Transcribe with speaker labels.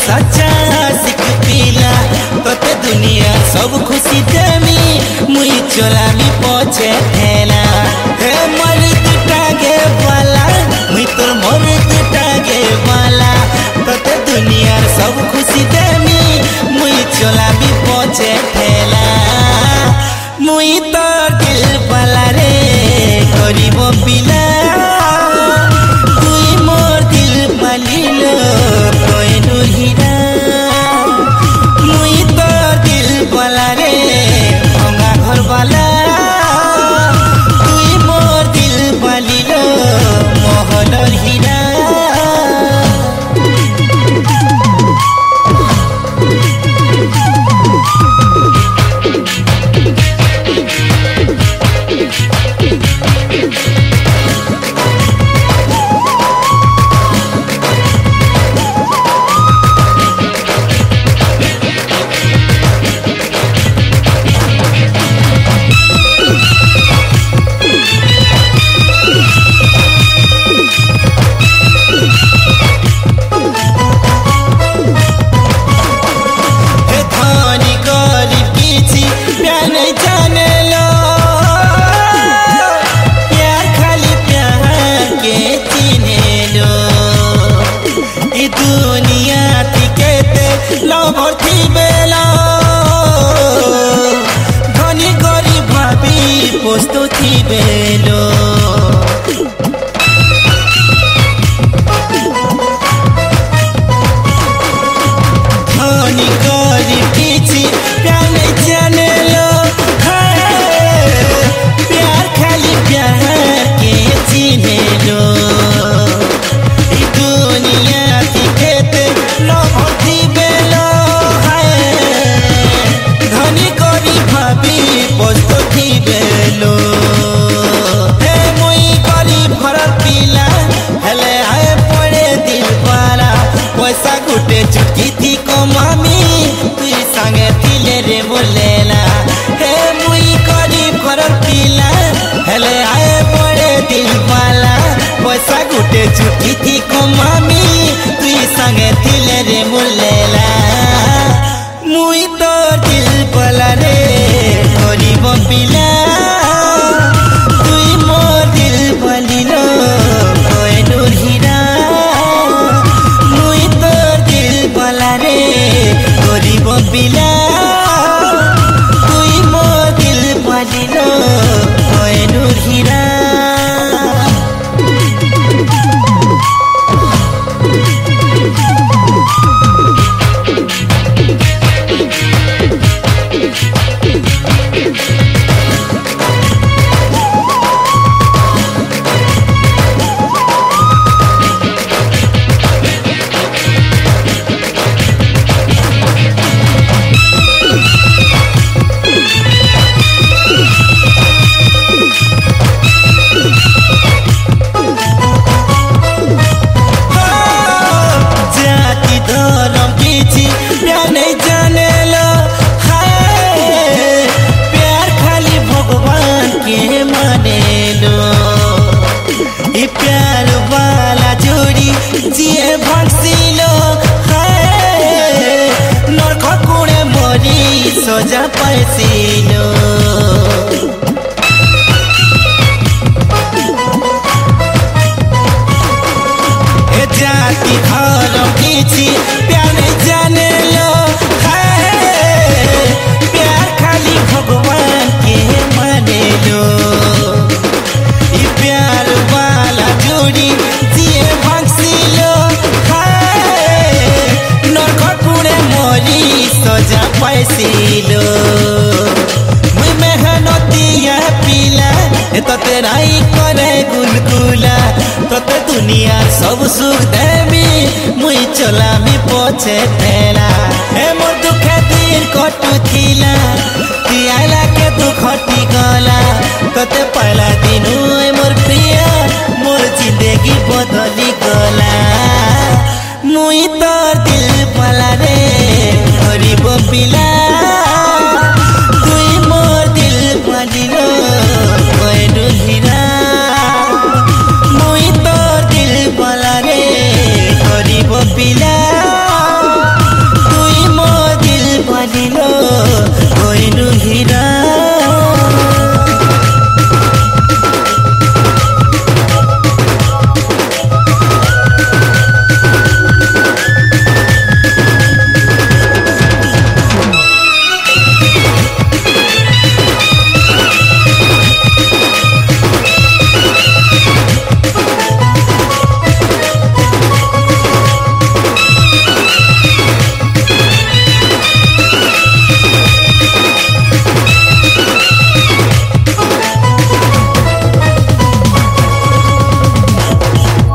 Speaker 1: सच्चा सिख पीला तोते दुनिया सब खुशी देमी मुई चलामी पछे ठेला हे मर्द टागे वाला मुई तोर मर्द टागे वाला तोते दुनिया सब खुशी देमी मुई चलामी पछे ठेला मुई तोर दिल वाला रे गरीब पिला तुई मोर दिल मालिलो कोइनुर हीरा मुई तोर दिल वाला रे भंगा घर वाला तुई मोर दिल मालिलो महलर हीरा लवर थी बेला धनी गरीब भाभी पोस्तो थी बेलो धनी गरीब किसी प्यार नहीं जाने लो प्यार खाली प्यार के चिन्हे लो दुनिया थी कहते लवर थी पोस्तो थी बेलो हे मुई गरीब घर पीला हेले आए पड़े दिल वाला पैसा गुटे चुकी थी कमामी तुई संगे थिले रे बोलेला हे मुई गरीब घर पीला हेले आए पड़े दिल वाला पैसा गुटे चुकी थी कमामी तुई संगे थिले रे बोलेला मुई तो दिल वाला रे गरीब पिला तुई मोर दिल बलिलो कोइनुर हीरा मुई तोर दिल बला रे गरीब पिला तुई मोर दिल बलिलो कोइनुर हीरा प्यार वाला जोड़ी जिए भक्सिलो नरक कुड़े मरी सजा पाइसिलो जाति घर किछि प्यार नहीं जाने लो प्यार खाली भगवान के माने लो प्यार वाला जोड़ी जिए भक्सिलो नरक कुड़े मरी सजा पाइसिलो मुई मेहनतिया पीला तोते राई करे गुलगुला तोते दुनिया सब सुख देमी मुई चलामी पछे ठेला हे मोर दुखे दिन कटु थिला ती आइला के तू खटी गला तोते पहला दिन मोर प्रिया मोर जिंदगी बदली